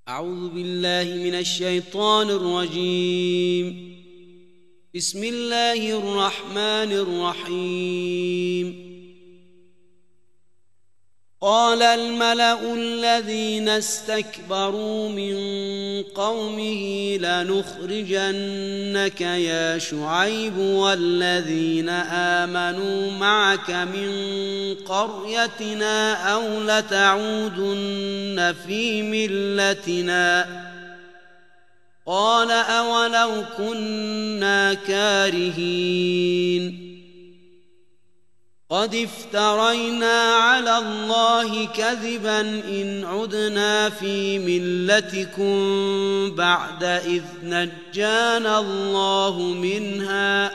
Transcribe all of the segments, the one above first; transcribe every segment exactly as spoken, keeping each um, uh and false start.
أعوذ بالله من الشيطان الرجيم. بسم الله الرحمن الرحيم. قال الملأ الذين استكبروا من قومه لنخرجنك يا شعيب والذين آمنوا معك من قريتنا أو لتعودن في ملتنا قال أولو كنا كارهين قد افترينا على الله كذبا إن عدنا في ملتكم بعد إذ نجانا الله منها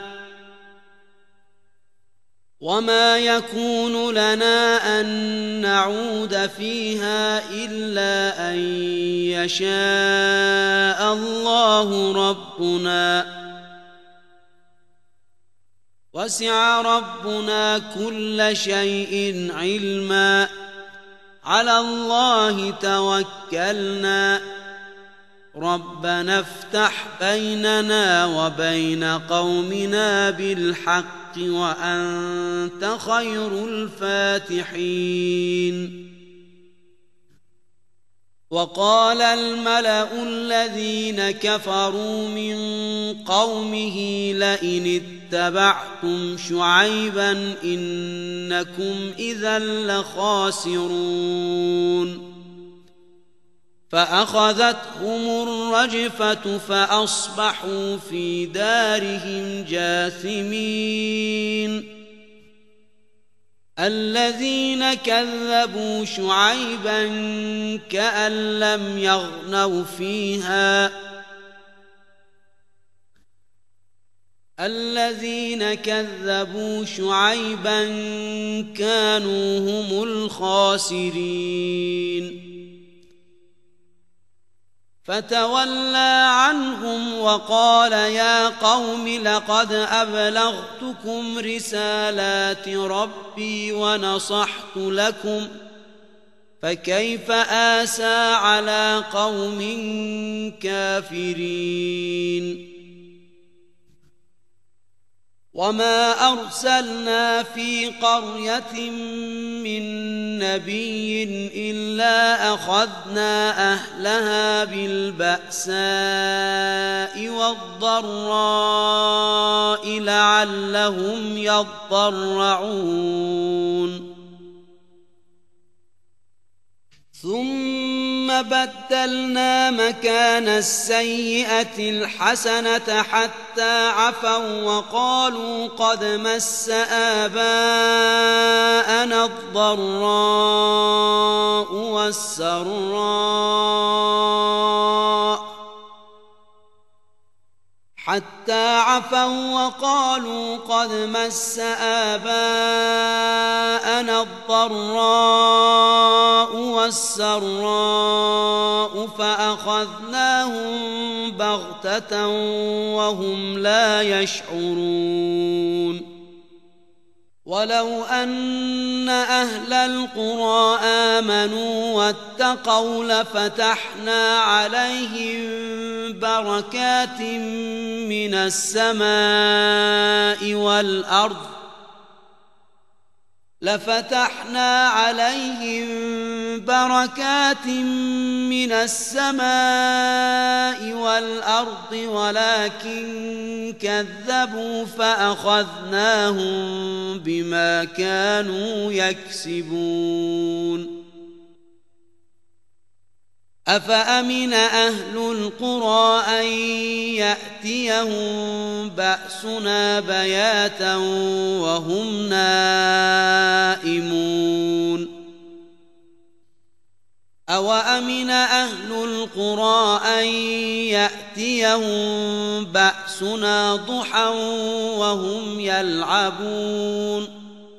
وما يكون لنا أن نعود فيها إلا أن يشاء الله ربنا وسع ربنا كل شيء علما على الله توكلنا ربنا افتح بيننا وبين قومنا بالحق وأنت خير الفاتحين. وقال الملأ الذين كفروا من قومه لئن اتبعتم شعيبا إنكم إذا لخاسرون فأخذتهم الرجفة فأصبحوا في دارهم جاثمين. الذين كذبوا شعيبا كأن لم يغنوا فيها الذين كذبوا شعيبا كانوا هم الخاسرين. فتولى عنهم وقال يا قوم لقد أبلغتكم رسالات ربي ونصحت لكم فكيف آسى على قوم كافرين. وما أرسلنا في قرية من نبي إلا أخذنا أهلها بالبأساء والضراء لعلهم يضرعون ثم بدلنا مكان السيئة الحسنة حتى عفوا وقالوا قد مس آباءنا الضراء والسراء حتى عفوا وقالوا قد مس آباءنا الضراء والسراء فأخذناهم بغتة وهم لا يشعرون. ولو أن أهل القرى آمنوا واتقوا لفتحنا عليهم بركات من السماء والأرض لفتحنا عليهم بركات من السماء والأرض ولكن كذبوا فأخذناهم بما كانوا يكسبون. أفأمن أهل القرى أن يأتيهم بأسنا بياتا وهم نائمون أوأمن أهل القرى أن يأتيهم بأسنا ضحى وهم يلعبون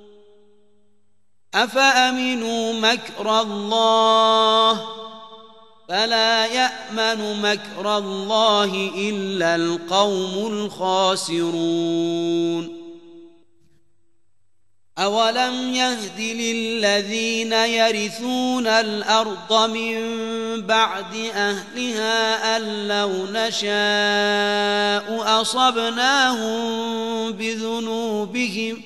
أفأمنوا مكر الله فلا يأمن مكر الله إلا القوم الخاسرون. أولم يهد للذين يرثون الأرض من بعد أهلها أن لو نشاء أصبناهم بذنوبهم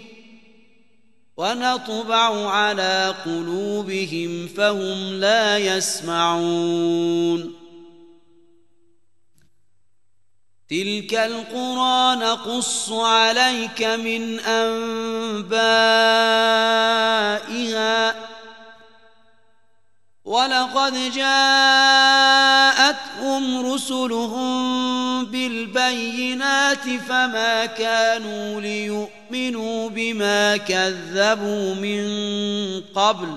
ونطبع على قلوبهم فهم لا يسمعون تلك القرى نقص عليك من أنبائها ولقد جاءتهم رسلهم بالبينات فما كانوا ليؤمنوا بما كذبوا من قبل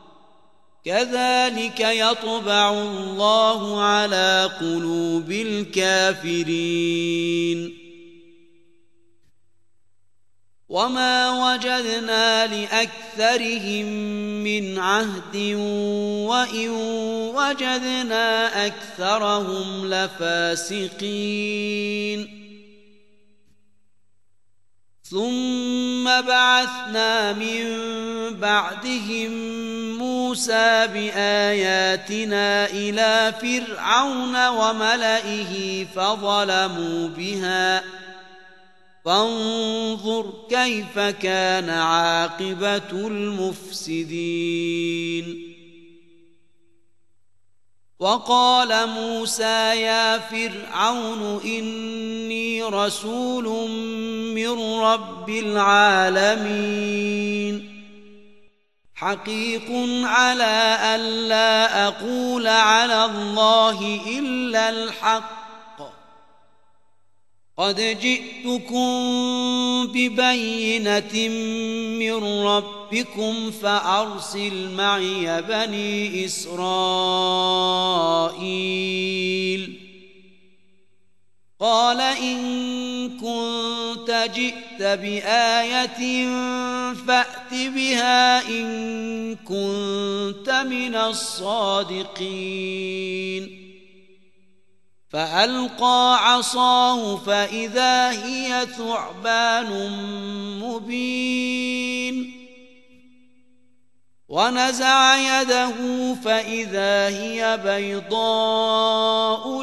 كذلك يطبع الله على قلوب الكافرين وما وجدنا لأكثرهم من عهد وإن وجدنا أكثرهم لفاسقين ثم بعثنا من بعدهم موسى بآياتنا إلى فرعون وملئه فظلموا بها فانظر كيف كان عاقبة المفسدين وقال موسى يا فرعون إني رسول من رب العالمين حقيق على ألا أقول على الله إلا الحق قد جئتكم ببينة من ربكم فأرسل معي بني إسرائيل قال إن كنت جئت بآية فأت بها إن كنت من الصادقين فألقى عصاه فإذا هي ثعبان مبين ونزع يده فإذا هي بيضاء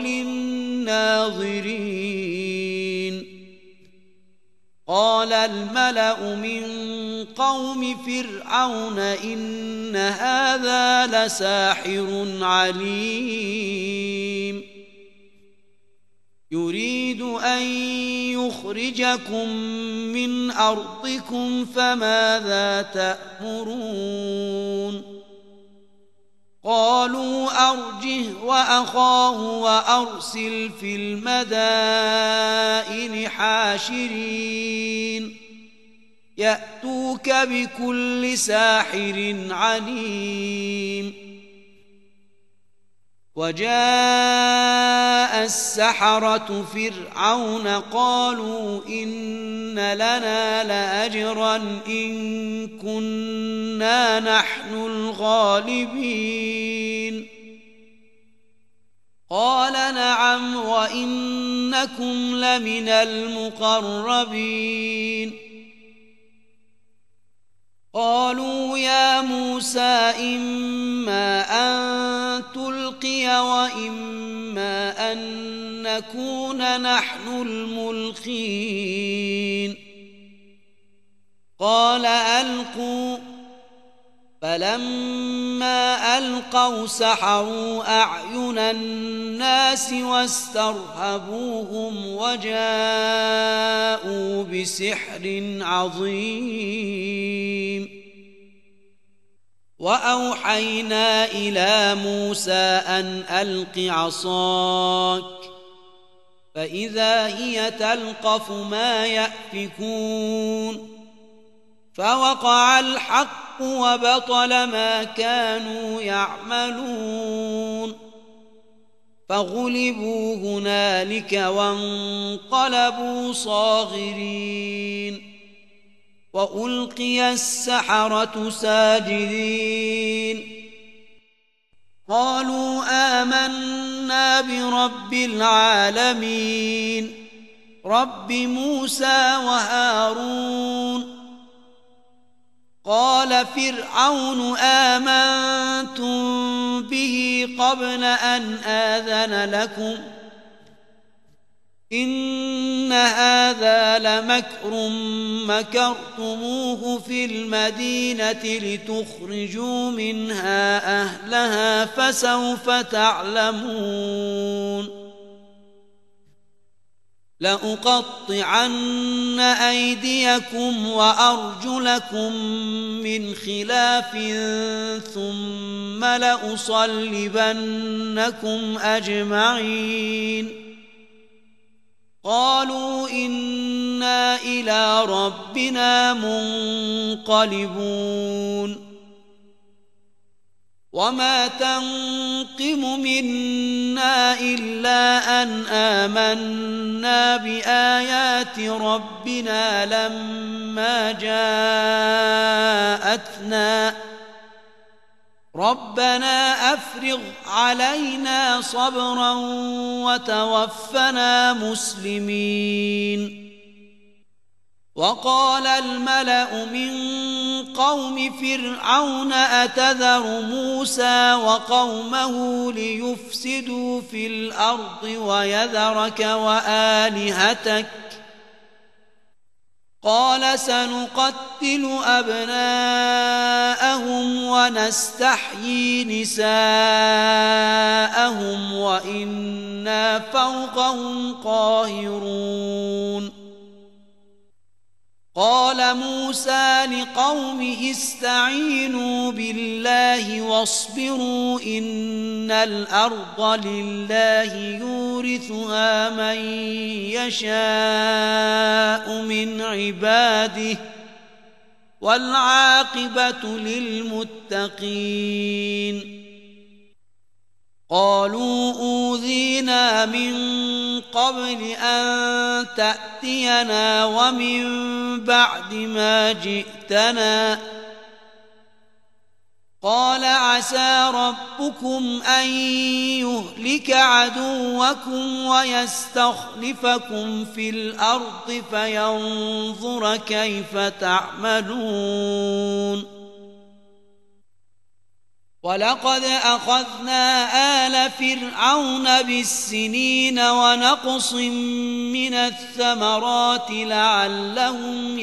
للناظرين قال الملأ من قوم فرعون إن هذا لساحر عليم يريد أن يخرجكم من أرضكم فماذا تأمرون قالوا أرجه وأخاه وأرسل في المدائن حاشرين يأتوك بكل ساحر عليم وجاء السحرة فرعون قالوا إن لنا لأجرا إن كنا نحن الغالبين قال نعم وإنكم لمن المقربين قالوا يا موسى إما أن تلقي وإما أن نكون نحن الملقين قال ألقوا فلما ألقوا سحروا أعين الناس واسترهبوهم وجاءوا بسحر عظيم وأوحينا إلى موسى أن ألق عصاك فإذا هي تلقف ما يأفكون فوقع الحق وبطل ما كانوا يعملون فغلبوا هنالك وانقلبوا صاغرين وألقي السحرة ساجدين قالوا آمنا برب العالمين رب موسى وهارون قال فرعون آمنتم به قبل أن آذن لكم إن هذا لمكر مكرتموه في المدينة لتخرجوا منها أهلها فسوف تعلمون لأقطعن أيديكم وأرجلكم من خلاف ثم لأصلبنكم أجمعين قالوا إنا إلى ربنا منقلبون وما تنقم منا إلا أن آمنا بآيات ربنا لما جاءتنا ربنا أفرغ علينا صبرا وتوفنا مسلمين وقال الملأ من قوم فرعون أتذر موسى وقومه ليفسدوا في الأرض ويذرك وآلهتك قال سنقتل أبناءهم ونستحيي نساءهم وإنا فوقهم قاهرون قال موسى لقومه استعينوا بالله واصبروا إن الأرض لله يورثها من يشاء من عباده والعاقبة للمتقين قالوا أوذينا من قبل أن تأتينا ومن بعد ما جئتنا قال عسى ربكم أن يهلك عدوكم ويستخلفكم في الأرض فينظر كيف تعملون ولقد أخذنا آل فرعون بالسنين ونقص من الثمرات لعلهم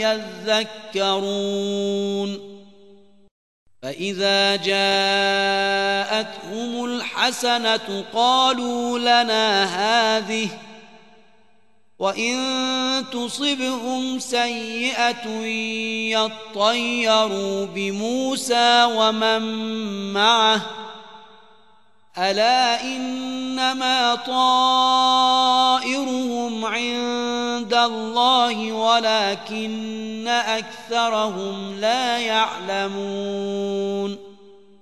يذكرون فإذا جاءتهم الحسنة قالوا لنا هذه وإن تصبهم سيئة يطيروا بموسى ومن معه ألا إنما طائرهم عند الله ولكن أكثرهم لا يعلمون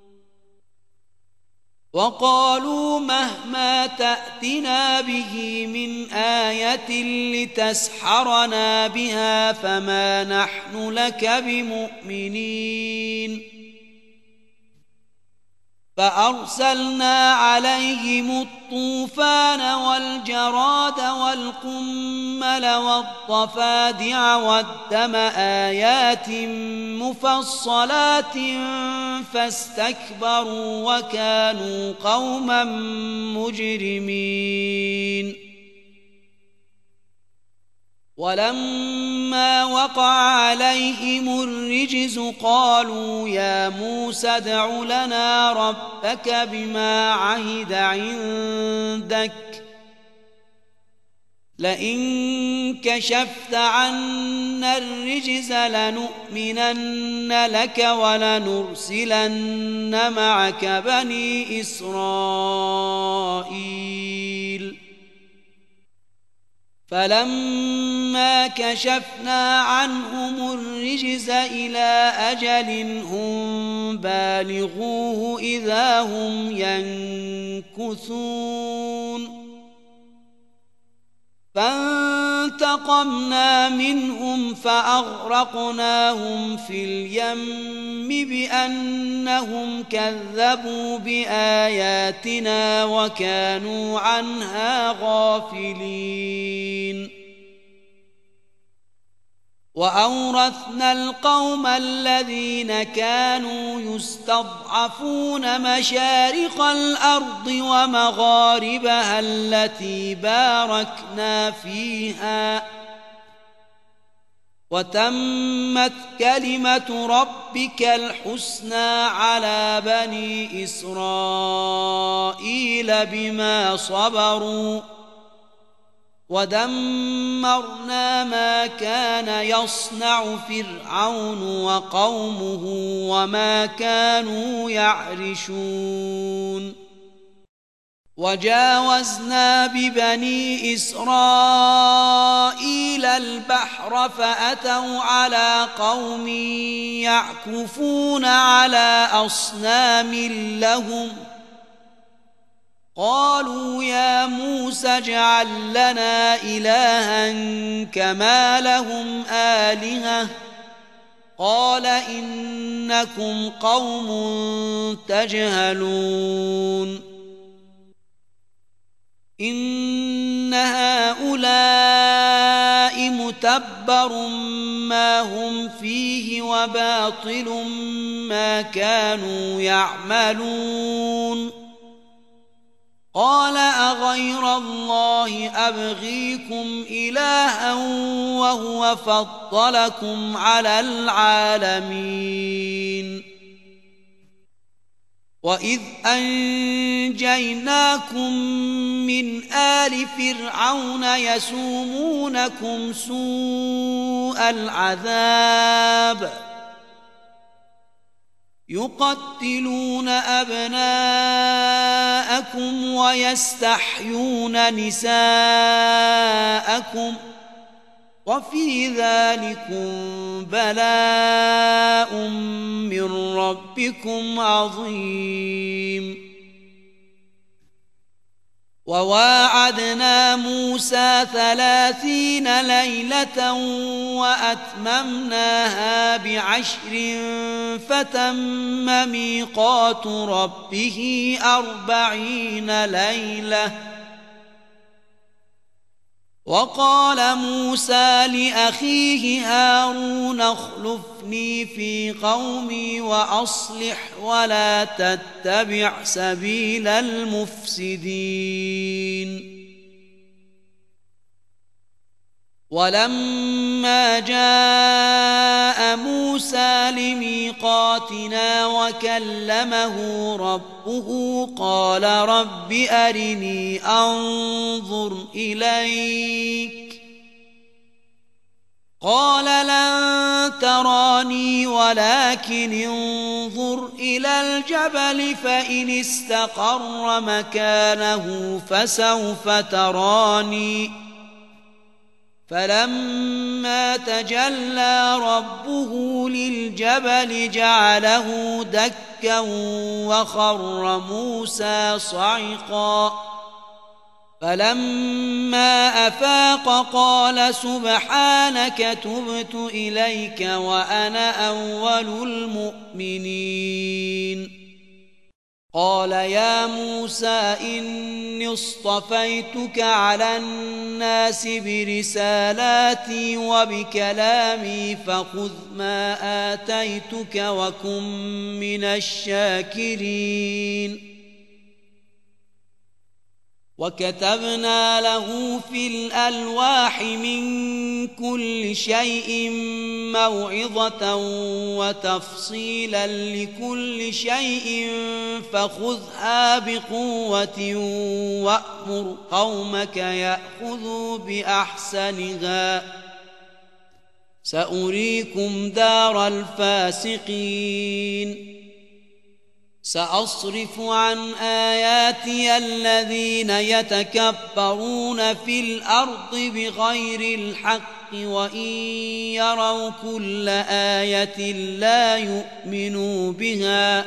وقالوا مهما تأتنا به من آية لتسحرنا بها فما نحن لك بمؤمنين فأرسلنا عليهم الطوفان والجراد والقمل والضفادع والدم آيات مفصلات فاستكبروا وكانوا قوما مجرمين ولما وقع عليهم الرجز قالوا يا موسى ادع لنا ربك بما عهد عندك لئن كشفت عنا الرجز لنؤمنن لك ولنرسلن معك بني إسرائيل فلما كشفنا عنهم الرجز إلى أجل هم بالغوه إذا هم ينكثون فانتقمنا منهم فأغرقناهم في اليم بأنهم كذبوا بآياتنا وكانوا عنها غافلين وأورثنا القوم الذين كانوا يستضعفون مشارق الأرض ومغاربها التي باركنا فيها وتمت كلمة ربك الحسنى على بني إسرائيل بما صبروا ودمرنا ما كان يصنع فرعون وقومه وما كانوا يعرشون وجاوزنا ببني إسرائيل البحر فأتوا على قوم يعكفون على أصنام لهم قالوا يا موسى اجعل لنا إلها كما لهم آلهة قال إنكم قوم تجهلون إن هؤلاء متبر ما هم فيه وباطل ما كانوا يعملون قال أغير الله أبغيكم إلها وهو فضلكم على العالمين وإذ أنجيناكم من آل فرعون يسومونكم سوء العذاب يقتلون أبناءكم ويستحيون نساءكم وفي ذلكم بلاء من ربكم عظيم وواعدنا موسى ثلاثين ليلة وأتممناها بعشر فتم ميقات ربه أربعين ليلة وقال موسى لأخيه هارون اخلفني في قومي وأصلح ولا تتبع سبيل المفسدين ولما جاء موسى لميقاتنا وكلمه ربه قال رب أرني أنظر إليك قال لن تراني ولكن انظر إلى الجبل فإن استقر مكانه فسوف تراني فلما تجلى ربه للجبل جعله دكا وخر موسى صعقا فلما أفاق قال سبحانك تبت إليك وأنا أول المؤمنين قال يا موسى إني اصطفيتك على الناس برسالاتي وبكلامي فخذ ما آتيتك وكن من الشاكرين وكتبنا له في الألواح من كل شيء موعظة وتفصيلا لكل شيء فخذها بقوة وأمر قومك يأخذوا بأحسنها سأريكم دار الفاسقين سأصرف عن آياتي الذين يتكبرون في الأرض بغير الحق وإن يروا كل آية لا يؤمنوا بها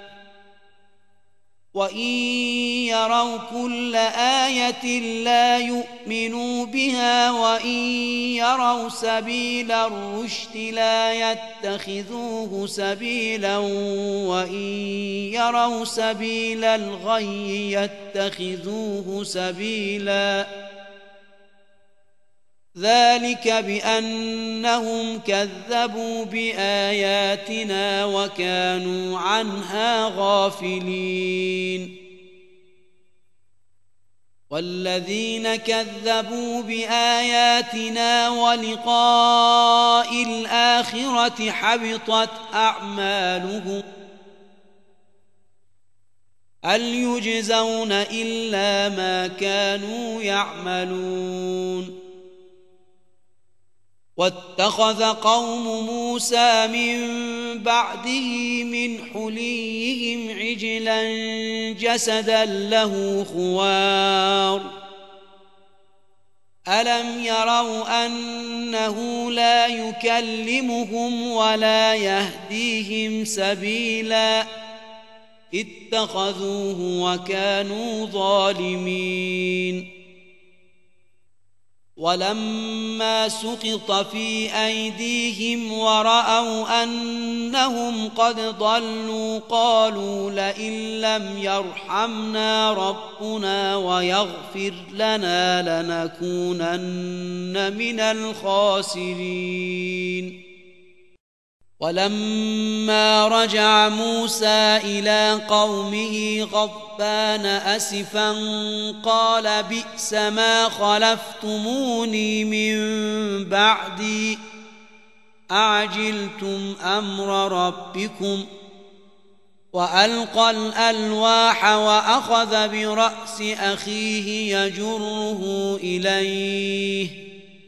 وإن يروا كل آية لا يؤمنوا بها وإن يروا سبيل الرشد لا يتخذوه سبيلا وإن يروا سبيل الغي يتخذوه سبيلا ذلك بأنهم كذبوا بآياتنا وكانوا عنها غافلين والذين كذبوا بآياتنا ولقاء الآخرة حبطت أعمالهم هل يجزون إلا ما كانوا يعملون واتخذ قوم موسى من بعده من حليهم عجلا جسدا له خوار ألم يروا أنه لا يكلمهم ولا يهديهم سبيلا اتخذوه وكانوا ظالمين ولما سقط في أيديهم ورأوا أنهم قد ضلوا قالوا لئن لم يرحمنا ربنا ويغفر لنا لنكونن من الخاسرين ولما رجع موسى إلى قومه غضبان أسفا قال بئس ما خلفتموني من بعدي أعجلتم أمر ربكم وألقى الألواح وأخذ برأس أخيه يجره إليه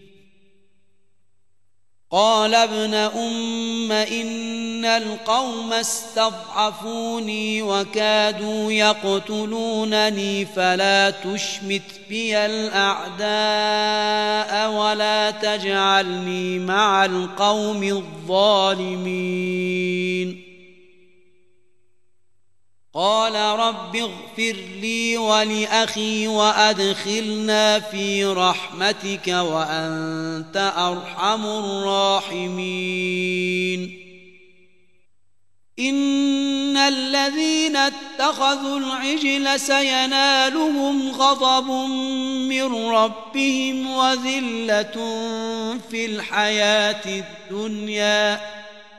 قال ابن أم إن القوم استضعفوني وكادوا يقتلونني فلا تشمت بي الأعداء ولا تجعلني مع القوم الظالمين قال رب اغفر لي ولأخي وأدخلنا في رحمتك وأنت أرحم الراحمين إن الذين اتخذوا العجل سينالهم غضب من ربهم وذلة في الحياة الدنيا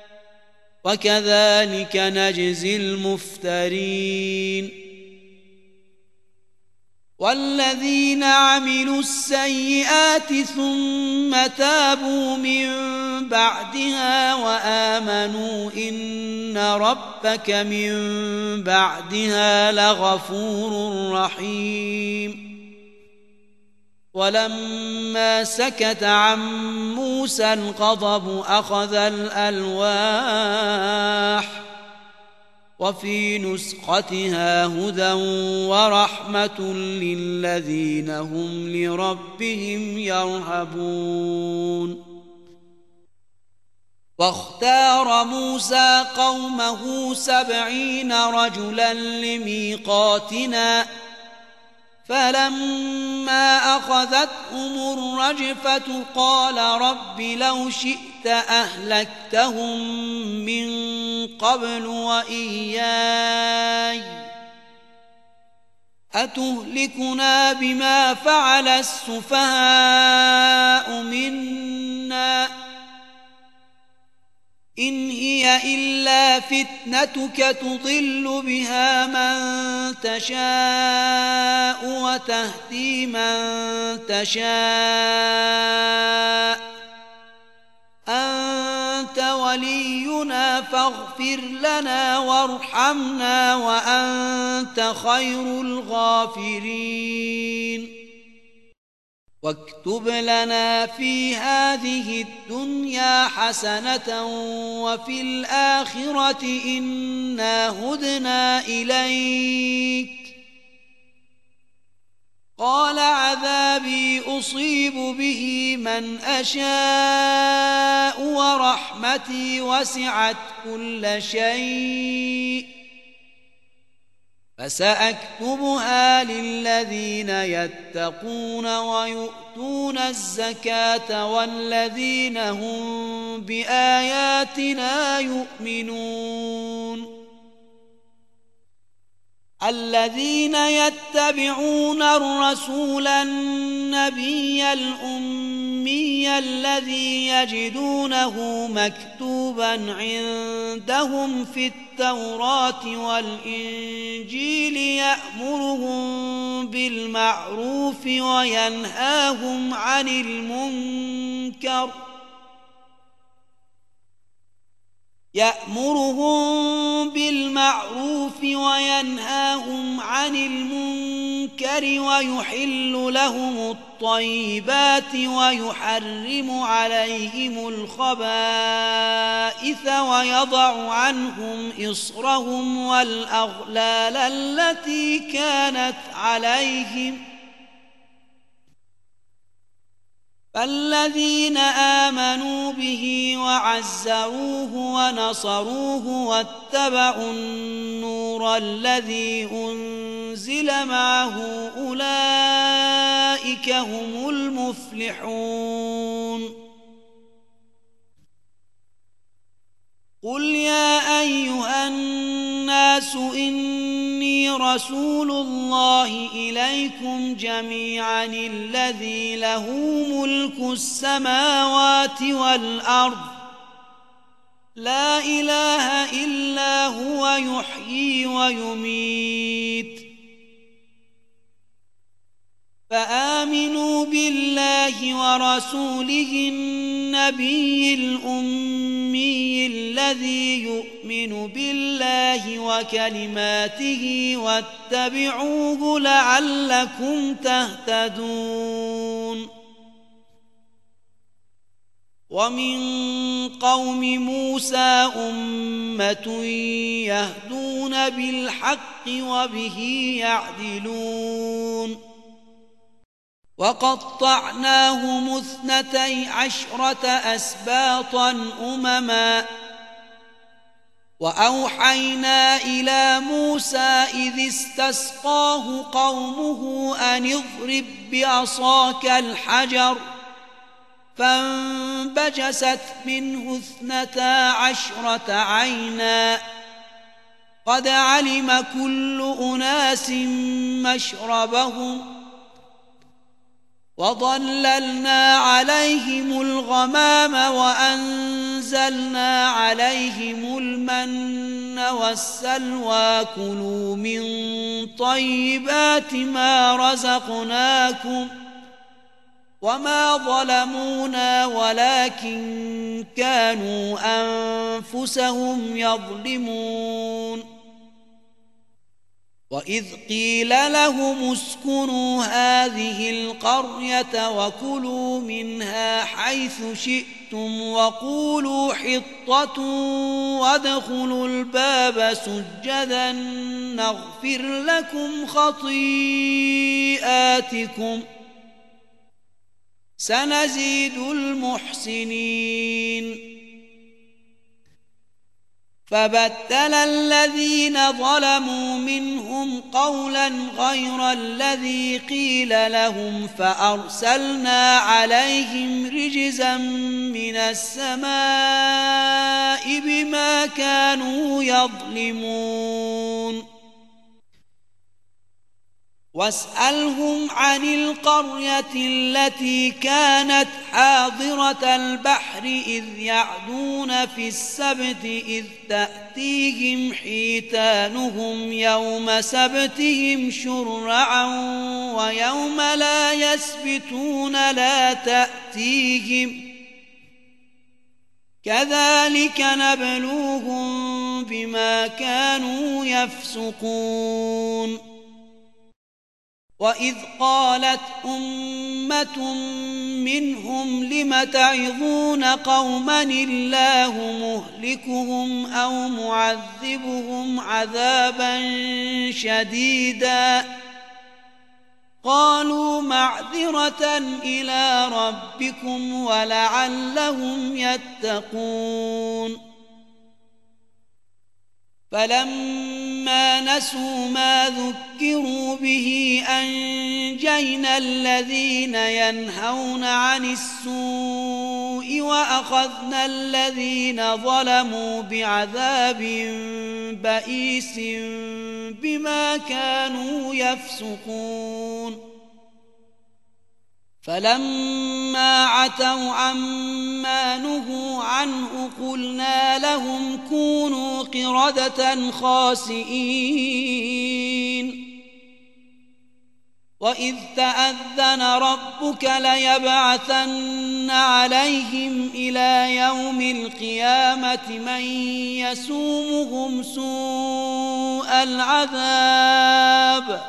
وكذلك نجزي المفترين والذين عملوا السيئات ثم تابوا من بعدها وآمنوا إن ربك من بعدها لغفور رحيم ولما سكت عن موسى الغضب أخذ الألواح وفي نسختها هدى ورحمة للذين هم لربهم يرهبون واختار موسى قومه سبعين رجلا لميقاتنا فلما أخذتهم الرجفة قال رب لو شئت أهلكتهم من قبل وإياي أتهلكنا بما فعل السفهاء منا إن هي إلا فتنتك تضل بها من تشاء وتهدي من تشاء أنت ولينا فاغفر لنا وارحمنا وأنت خير الغافرين واكتب لنا في هذه الدنيا حسنة وفي الآخرة إنا هدنا إليك قال عذابي أصيب به من أشاء ورحمتي وسعت كل شيء فسأكتبها للذين يتقون ويؤتون الزكاة والذين هم بآياتنا يؤمنون الذين يتبعون الرسول النبي الأمي الأمي الذي يجدونه مكتوبا عندهم في التوراة والإنجيل يأمرهم بالمعروف وينهاهم عن المنكر يأمرهم بالمعروف وينهاهم عن المنكر ويحل لهم الطيبات ويحرم عليهم الخبائث ويضع عنهم إصرهم والأغلال التي كانت عليهم فالذين آمنوا به وعزروه ونصروه واتبعوا النور الذي أنزل معه أولئك هم المفلحون. قل يا أيها الناس إني رسول الله إليكم جميعا الذي له ملك السماوات والأرض لا إله إلا هو يحيي ويميت فآمنوا بالله ورسوله النبي الأمي الذي يؤمن بالله وكلماته واتبعوه لعلكم تهتدون. ومن قوم موسى أمة يهدون بالحق وبه يعدلون. وقطعناهم اثنتي عشرة أسباطا أمما وأوحينا إلى موسى إذ استسقاه قومه أن اضرب بعصاك الحجر فانبجست منه اثنتا عشرة عينا قد علم كل أناس مشربهم وظللنا عليهم الغمام وأنزلنا عليهم المن والسلوى كلوا من طيبات ما رزقناكم وما ظلمونا ولكن كانوا أنفسهم يظلمون. وإذ قيل لهم اسكنوا هذه القرية وكلوا منها حيث شئتم وقولوا حطة وادخلوا الباب سجدا نغفر لكم خطيئاتكم سنزيد المحسنين. فبدل الذين ظلموا منهم قولا غير الذي قيل لهم فأرسلنا عليهم رجزا من السماء بما كانوا يظلمون. واسألهم عن القرية التي كانت حاضرة البحر إذ يعدون في السبت إذ تأتيهم حيتانهم يوم سبتهم شرعا ويوم لا يسبتون لا تأتيهم كذلك نبلوهم بما كانوا يفسقون. وإذ قالت أمة منهم لم تعظون قوما الله مهلكهم أو معذبهم عذابا شديدا قالوا معذرة إلى ربكم ولعلهم يتقون. فلما نسوا ما ذكروا به أنجينا الذين ينهون عن السوء وأخذنا الذين ظلموا بعذاب بئيس بما كانوا يفسقون. فلما عتوا عما نهوا عنه قلنا لهم كونوا قردة خاسئين وإذ تأذن ربك ليبعثن عليهم إلى يوم القيامة من يسومهم سوء العذاب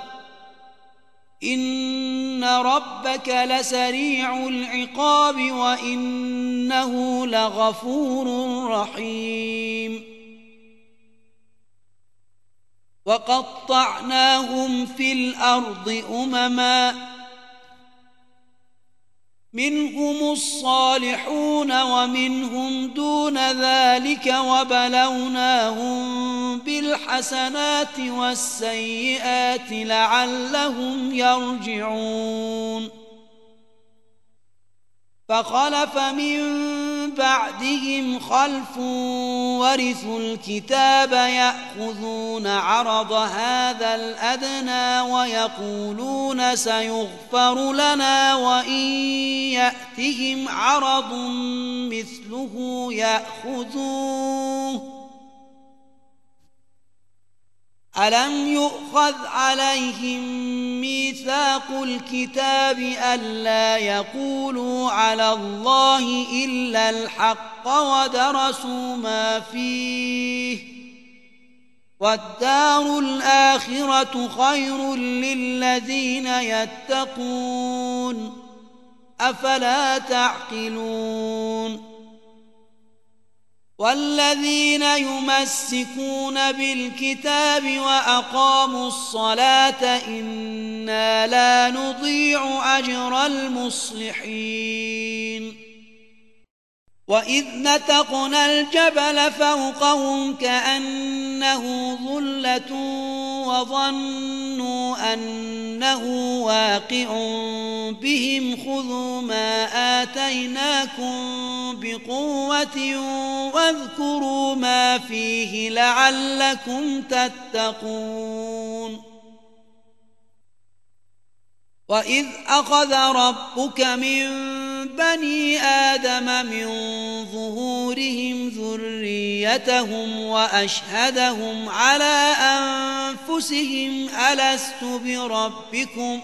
إن ربك لسريع العقاب وإنه لغفور رحيم وقطعناهم في الأرض أمما منهم الصالحون ومنهم دون ذلك وبلوناهم بالحسنات والسيئات لعلهم يرجعون فخلف من بعدهم خلف ورثوا الكتاب يأخذون عرض هذا الأدنى ويقولون سيغفر لنا وإن يأتهم عرض مثله يأخذوه ألم يؤخذ عليهم ميثاق الكتاب ألا يقولوا على الله إلا الحق ودرسوا ما فيه والدار الآخرة خير للذين يتقون أفلا تعقلون والذين يمسكون بالكتاب وأقاموا الصلاة إنا لا نضيع أجر المصلحين وإذ نتقنا الجبل فوقهم كأنه ظلة وظنوا أنه واقع بهم خذوا ما آتيناكم بقوة واذكروا ما فيه لعلكم تتقون وإذ أخذ ربك من بني آدم من ظهورهم ذريتهم وأشهدهم على أنفسهم ألست بربكم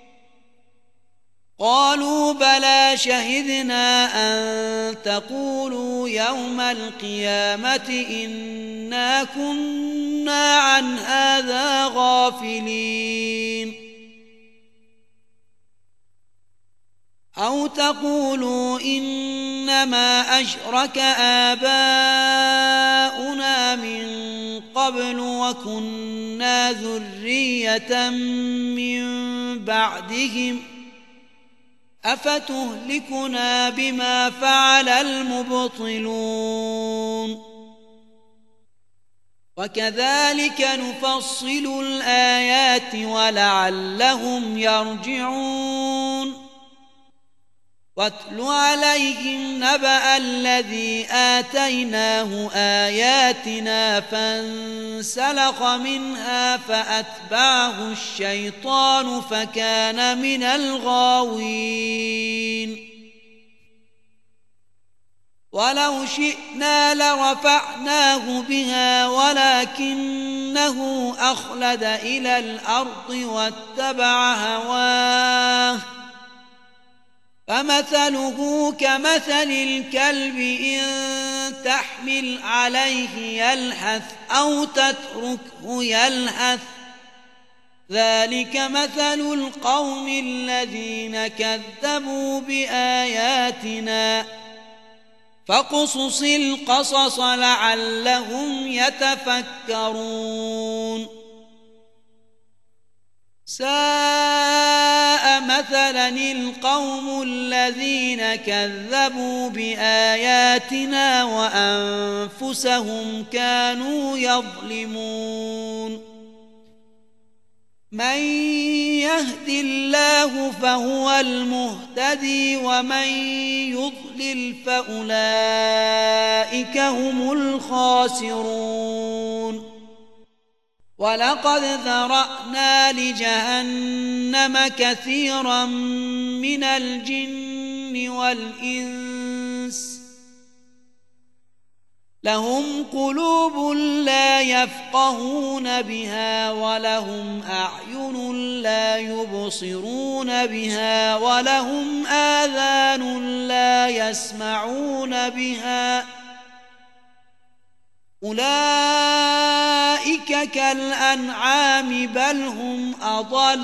قالوا بلى شهدنا أن تقولوا يوم القيامة إنا كنا عن هذا غافلين أو تقولوا إنما أشرك آباؤنا من قبل وكنا ذرية من بعدهم أفتهلكنا بما فعل المبطلون وكذلك نفصل الآيات ولعلهم يرجعون واتل عليهم نبأ الذي آتيناه آياتنا فانسلخ منها فأتبعه الشيطان فكان من الغاوين ولو شئنا لرفعناه بها ولكنه أخلد إلى الأرض واتبع هواه فمثله كمثل الكلب إن تحمل عليه يلهث أو تتركه يلهث ذلك مثل القوم الذين كذبوا بآياتنا فاقصص القصص لعلهم يتفكرون ساء مثلا القوم الذين كذبوا بآياتنا وأنفسهم كانوا يظلمون من يهد الله فهو المهتدي ومن يضلل فأولئك هم الخاسرون ولقد ذرأنا لجهنم كثيرا من الجن والإنس لهم قلوب لا يفقهون بها ولهم أعين لا يبصرون بها ولهم آذان لا يسمعون بها أولئك كالأنعام بل هم أضل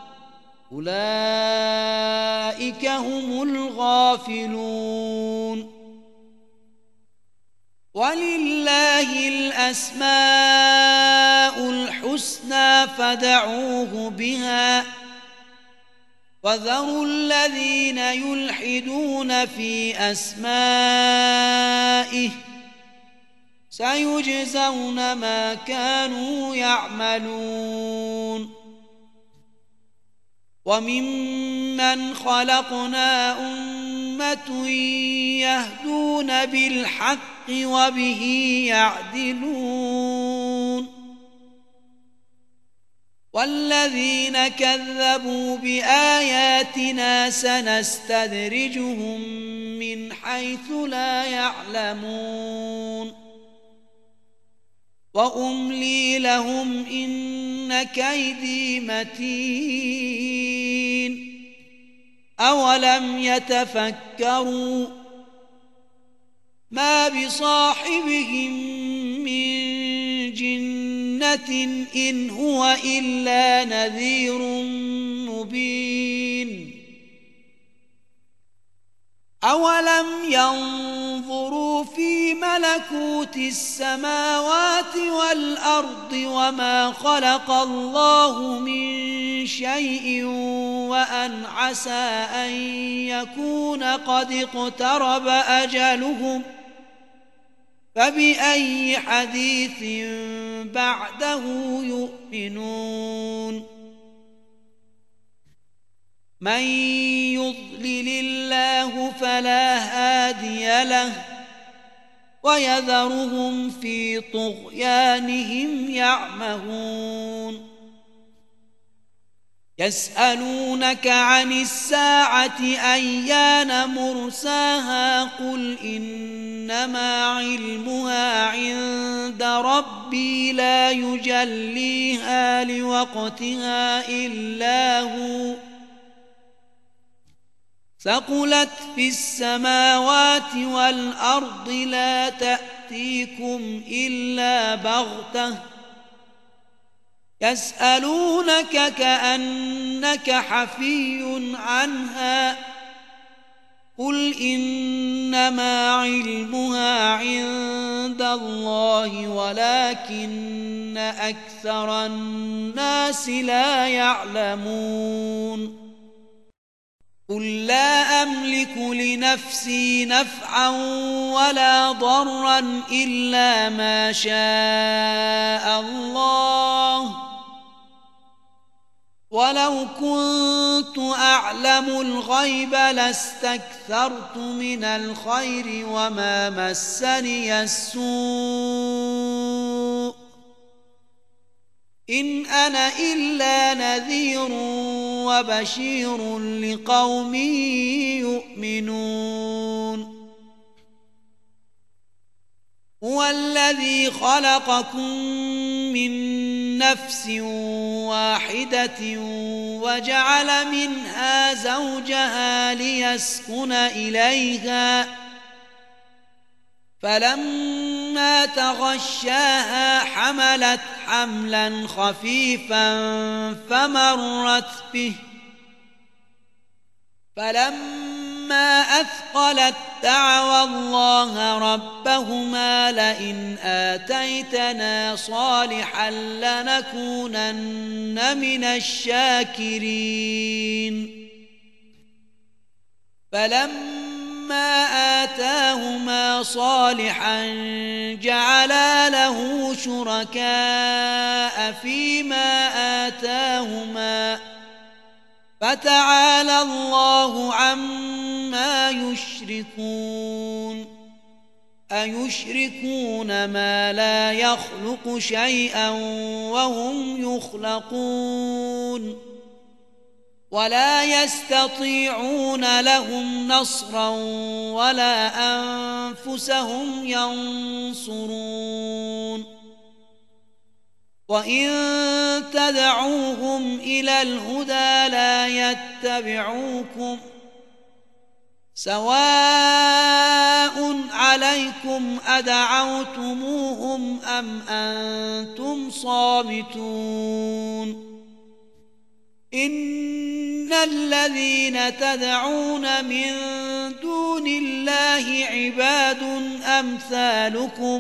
أولئك هم الغافلون ولله الأسماء الحسنى فادعوه بها وذروا الذين يلحدون في أسمائه سيجزون ما كانوا يعملون وممن خلقنا أمة يهدون بالحق وبه يعدلون والذين كذبوا بآياتنا سنستدرجهم من حيث لا يعلمون وأملي لهم إن كيدي متين أولم يتفكروا ما بصاحبهم من جنة إن هو إلا نذير مبين أولم ينظروا في ملكوت السماوات والأرض وما خلق الله من شيء وأن عسى أن يكون قد اقترب أجلهم فبأي حديث بعده يؤمنون من يضلل الله فلا هادي له ويذرهم في طغيانهم يعمهون يسألونك عن الساعة أيان مرساها قل إنما علمها عند ربي لا يجليها لوقتها إلا هو ثقلت في السماوات والأرض لا تأتيكم إلا بغتة يسألونك كأنك حفي عنها قل إنما علمها عند الله ولكن أكثر الناس لا يعلمون قل لا أملك لنفسي نفعا ولا ضرا إلا ما شاء الله ولو كنت أعلم الغيب لاستكثرت من الخير وما مسني السوء إن أنا إلا نذير وبشير لقوم يؤمنون هو الذي خلقكم من نفس واحدة وجعل منها زوجها ليسكن إليها فلما تغشاها حملت حملا خفيفا فمرت به فلما أثقلت دعوا الله ربهما لئن آتيتنا صالحا لنكونن من الشاكرين فلما آتاهما صالحا جعلا له شركاء فيما آتاهما فتعالى الله عما يشركون أيشركون ما لا يخلق شيئا وهم يخلقون ولا يستطيعون لهم نصرا ولا أنفسهم ينصرون وإن تدعوهم إلى الهدى لا يتبعوكم سواء عليكم أدعوتموهم أم أنتم صامتون إن الذين تدعون من دون الله عباد أمثالكم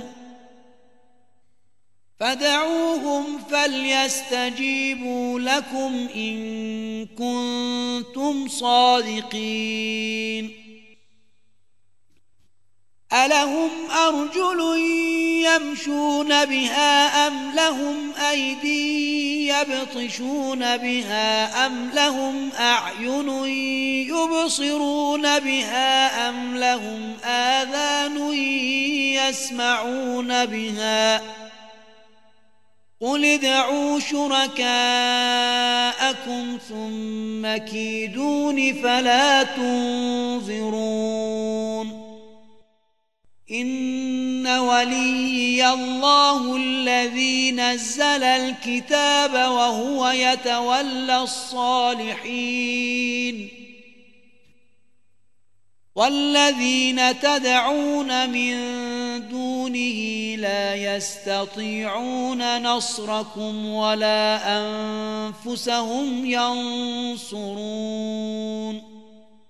فدعوهم فليستجيبوا لكم إن كنتم صادقين ألهم أرجل يمشون بها أم لهم أيدي يبطشون بها أم لهم أعين يبصرون بها أم لهم آذان يسمعون بها قل ادعوا شركاءكم ثم كيدون فلا تنظرون إن وليي الله الذي نزل الكتاب وهو يتولى الصالحين والذين تدعون من دونه لا يستطيعون نصركم ولا أنفسهم ينصرون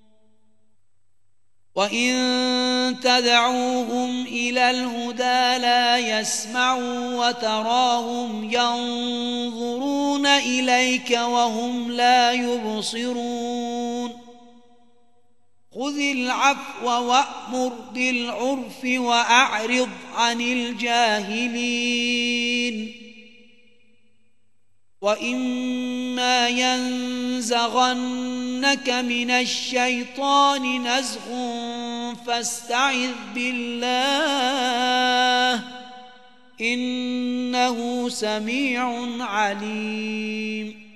وإن تدعوهم إلى الهدى لا يسمعوا وتراهم ينظرون إليك وهم لا يبصرون خذ العفو وأمر بالعرف وأعرض عن الجاهلين وإما ينزغنك من الشيطان نزغ فاستعذ بالله إنه سميع عليم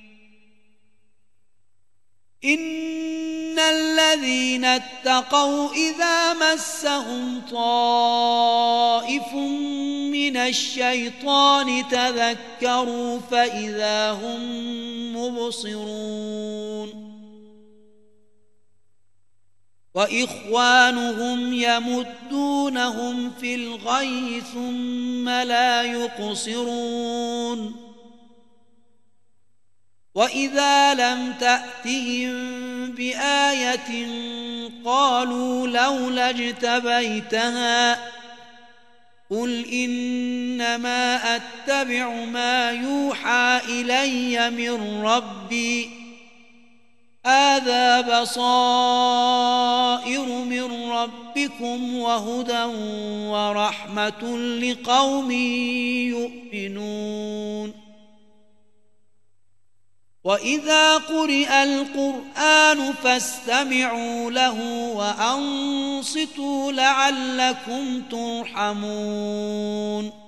إن الذين اتقوا إذا مسهم طائف من الشيطان تذكروا فإذا هم مبصرون وإخوانهم يمدونهم في الغي ثم لا يقصرون وإذا لم تأتهم بآية قالوا لولا اجتبيتها قل إنما أتبع ما يوحى إلي من ربي هذا بصائر من ربكم وهدى ورحمة لقوم يؤمنون وإذا قرئ القرآن فاستمعوا له وأنصتوا لعلكم ترحمون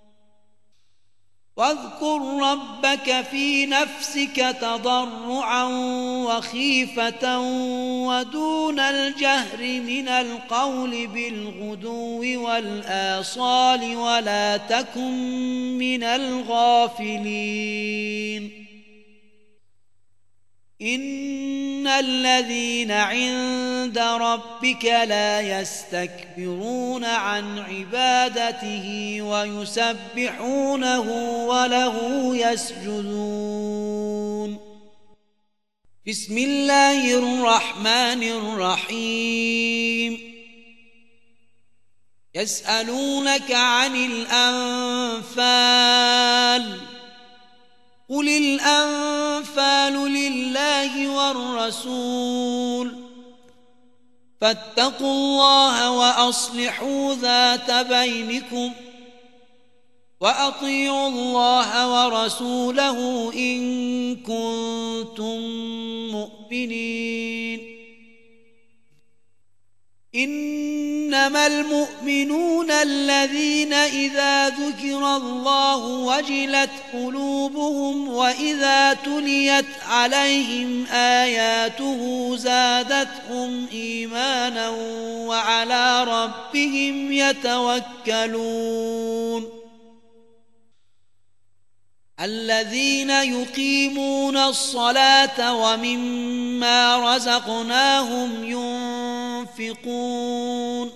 واذكر ربك في نفسك تضرعا وخيفة ودون الجهر من القول بالغدو والآصال ولا تكن من الغافلين إن الذين عند ربك لا يستكبرون عن عبادته ويسبحونه وله يسجدون بسم الله الرحمن الرحيم يسألونك عن الأنفال قل الأنفال لله والرسول فاتقوا الله وأصلحوا ذات بينكم وأطيعوا الله ورسوله إن كنتم مؤمنين إنما المؤمنون الذين إذا ذكر الله وجلت قلوبهم وإذا تليت عليهم آياته زادتهم إيمانا وعلى ربهم يتوكلون الذين يقيمون الصلاة ومما رزقناهم ينفقون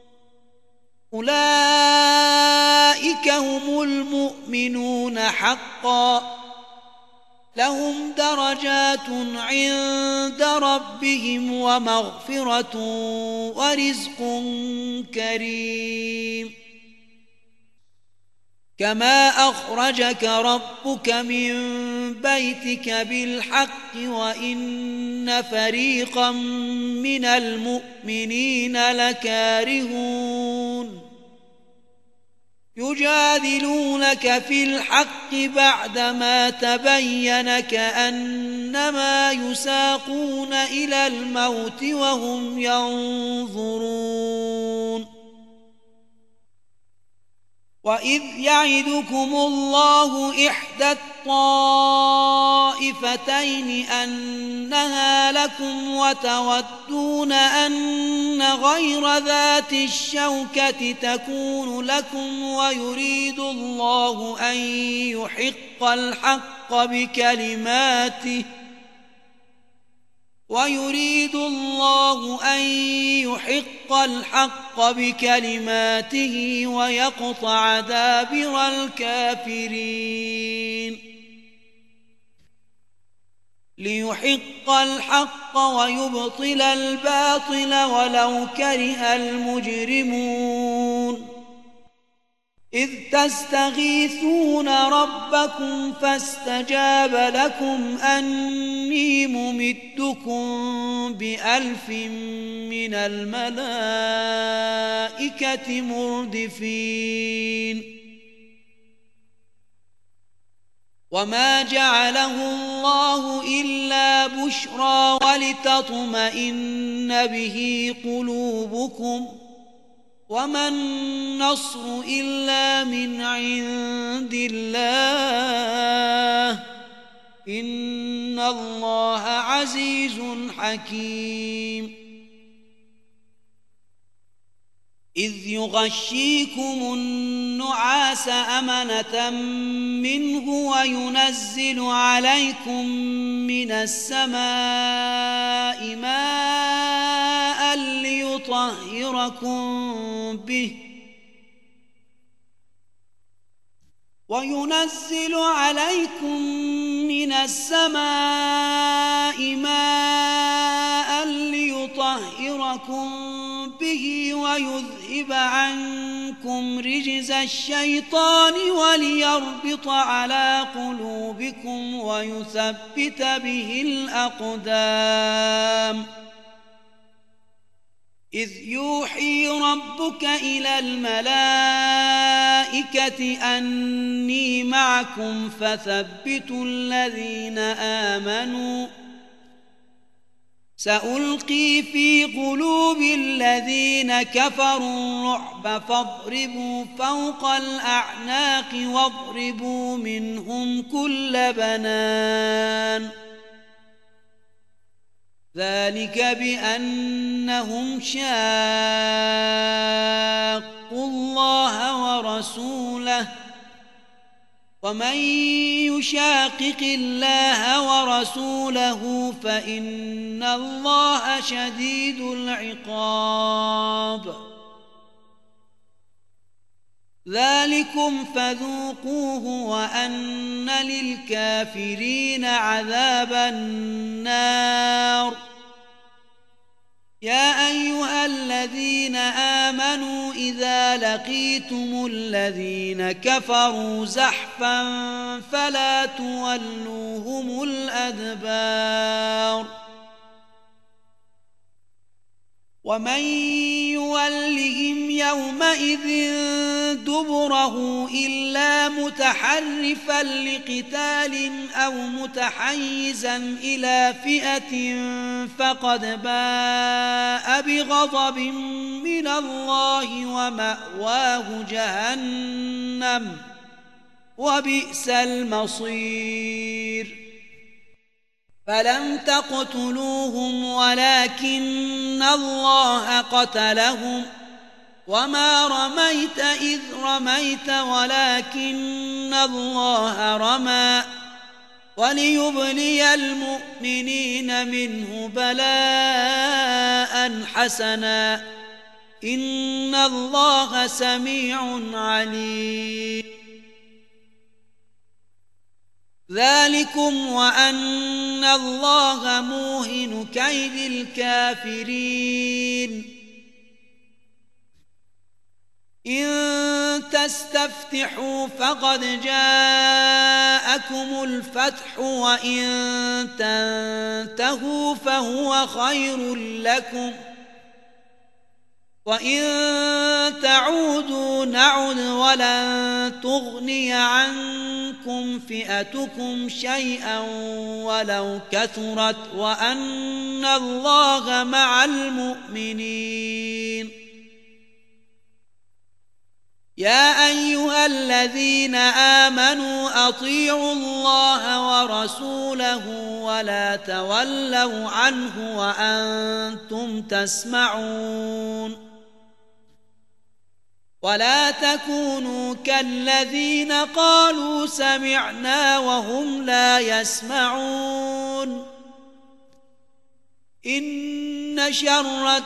أولئك هم المؤمنون حقا لهم درجات عند ربهم ومغفرة ورزق كريم كما أخرجك ربك من بيتك بالحق وإن فريقا من المؤمنين لكارهون يجادلونك في الحق بعدما تبين كأنما يساقون إلى الموت وهم ينظرون وإذ يعدكم الله إحدى الطائفتين أنها لكم وتودون أن غير ذات الشوكة تكون لكم ويريد الله أن يحق الحق بكلماته ويريد الله أن يحق الحق بكلماته ويقطع دابر الكافرين ليحق الحق ويبطل الباطل ولو كره المجرمون إذ تستغيثون ربكم فاستجاب لكم أني ممدكم بألف من الملائكة مردفين وما جعله الله إلا بشرى ولتطمئن به قلوبكم وما النصر إلا من عند الله إن الله عزيز حكيم إذ يغشيكم النعاس أمنة منه وينزل عليكم من السماء ماء ليطهركم به وينزل عليكم من السماء ماء ليطهركم به ويذهب عنكم رجز الشيطان وليربط على قلوبكم ويثبت به الأقدام إذ يوحي ربك إلى الملائكة أني معكم فثبتوا الذين آمنوا سألقي في قلوب الذين كفروا الرعب فاضربوا فوق الأعناق واضربوا منهم كل بنان ذلك بأنهم شاقوا الله ورسوله ومن يشاقق الله ورسوله فإن الله شديد العقاب ذلكم فذوقوه وأن للكافرين عذاب النار يا أيها الذين آمنوا إذا لقيتم الذين كفروا زحفا فلا تولوهم الأدبار ومن يولهم يومئذ دبره إلا متحرفا لقتال أو متحيزا إلى فئة فقد باء بغضب من الله ومأواه جهنم وبئس المصير فلم تقتلوهم ولكن الله قتلهم وما رميت إذ رميت ولكن الله رمى وليبلي المؤمنين منه بلاء حسنا إن الله سميع عليم ذلكم وأن الله موهن كيد الكافرين إن تستفتحوا فقد جاءكم الفتح وإن تنتهوا فهو خير لكم وإن تعودوا نعد ولن تغني عنكم فئتكم شيئا ولو كثرت وأن الله مع المؤمنين يا أيها الذين آمنوا أطيعوا الله ورسوله ولا تولوا عنه وأنتم تسمعون ولا تكونوا كالذين قالوا سمعنا وهم لا يسمعون إن شر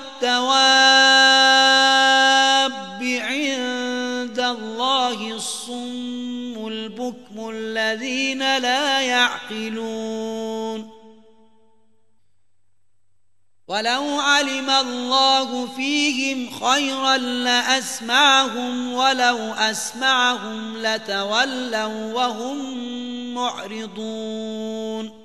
الدواب عند الله الصم البكم الذين لا يعقلون ولو علم الله فيهم خيرا لأسمعهم ولو أسمعهم لتولوا وهم معرضون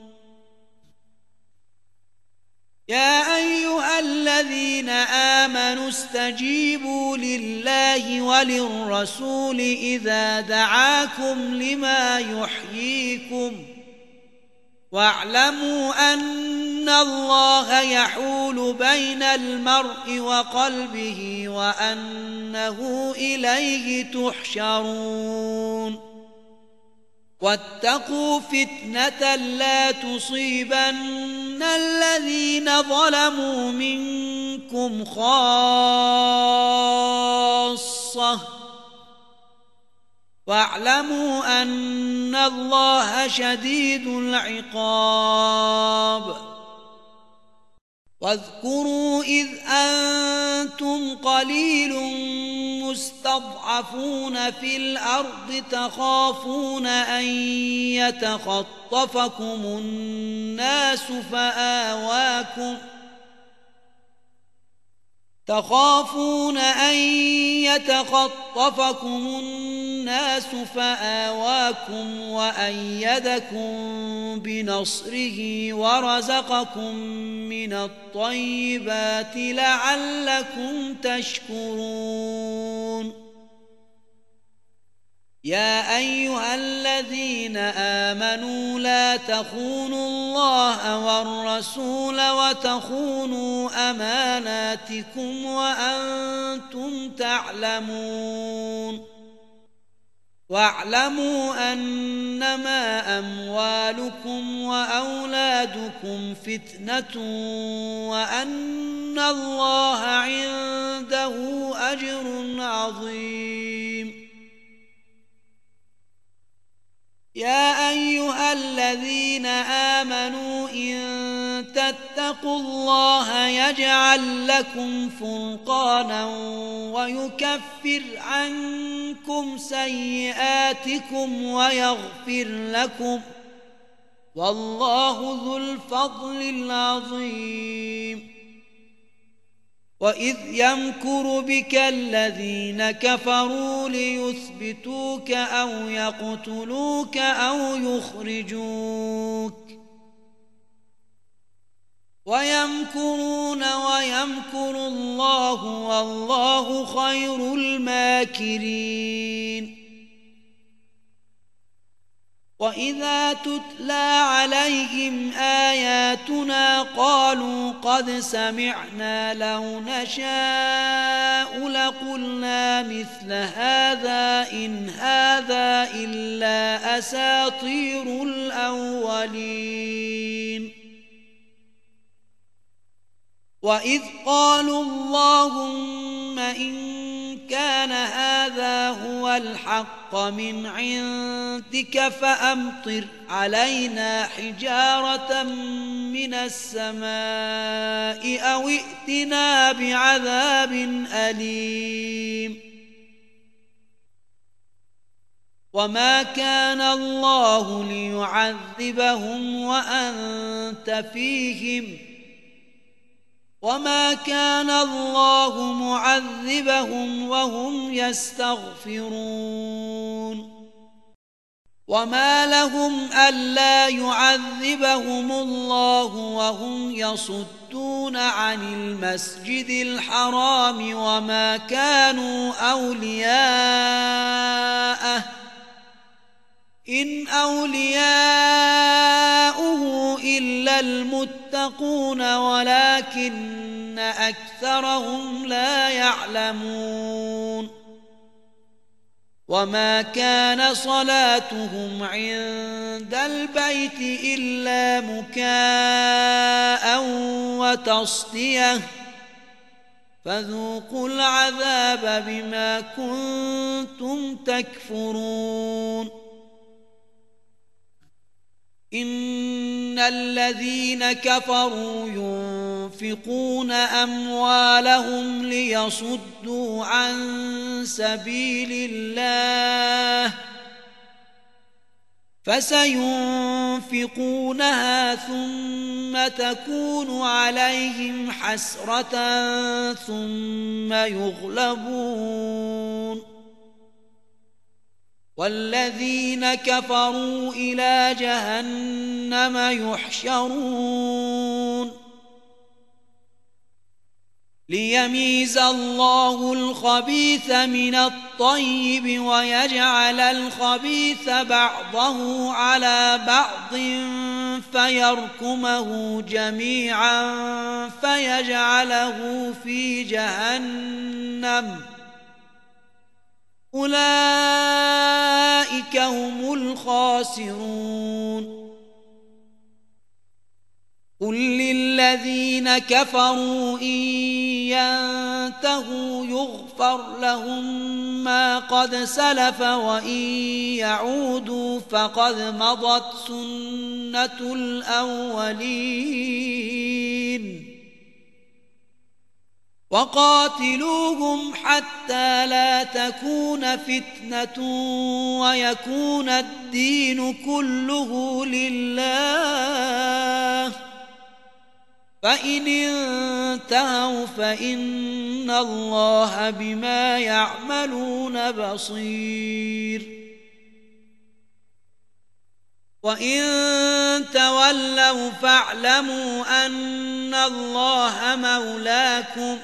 يا أيها الذين آمنوا استجيبوا لله وللرسول إذا دعاكم لما يحييكم واعلموا أن الله يحول بين المرء وقلبه وأنه إليه تحشرون واتقوا فتنة لا تصيبن الذين ظلموا منكم خاصة واعلموا أن الله شديد العقاب واذكروا إذ أنتم قليل مستضعفون في الأرض تخافون أن يتخطفكم الناس فآواكم تخافون أن يتخطفكم الناس فآواكم وأيدكم بنصره ورزقكم من الطيبات لعلكم تشكرون يا أيها الذين آمنوا لا تخونوا الله والرسول وتخونوا أماناتكم وأنتم تعلمون واعلموا أنما أموالكم وأولادكم فتنة وأن الله عنده أجر عظيم يا أيها الذين آمنوا إن تتقوا الله يجعل لكم فرقانا ويكفر عنكم سيئاتكم ويغفر لكم والله ذو الفضل العظيم وإذ يمكر بك الذين كفروا ليثبتوك أو يقتلوك أو يخرجوك ويمكرون ويمكر الله والله خير الماكرين وإذا تتلى عليهم آياتنا قالوا قد سمعنا لو نشاء لقلنا مثل هذا إن هذا إلا أساطير الأولين وإذ قالوا اللهم إن كان هذا هو الحق من عندك فأمطر علينا حجارة من السماء أو ائتنا بعذاب أليم وما كان الله ليعذبهم وأنت فيهم وما كان الله معذبهم وهم يستغفرون وما لهم ألا يعذبهم الله وهم يصدون عن المسجد الحرام وما كانوا أولياءه إن أولياؤه إلا المتقون ولكن أكثرهم لا يعلمون وما كان صلاتهم عند البيت إلا مكاء وتصدية فذوقوا العذاب بما كنتم تكفرون إن الذين كفروا ينفقون أموالهم ليصدوا عن سبيل الله فسينفقونها ثم تكون عليهم حسرة ثم يغلبون والذين كفروا إلى جهنم يحشرون ليميز الله الخبيث من الطيب ويجعل الخبيث بعضه على بعض فيركمه جميعا فيجعله في جهنم أولئك هم الخاسرون قل للذين كفروا إن ينتهوا يغفر لهم ما قد سلف وإن يعودوا فقد مضت سنة الأولين وقاتلوهم حتى لا تكون فتنة ويكون الدين كله لله فإن انتهوا فإن الله بما يعملون بصير وإن تولوا فاعلموا أن الله مولاكم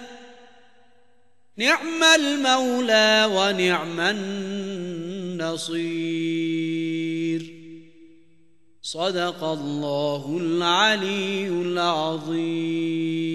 نعم المولى ونعم النصير صدق الله العلي العظيم.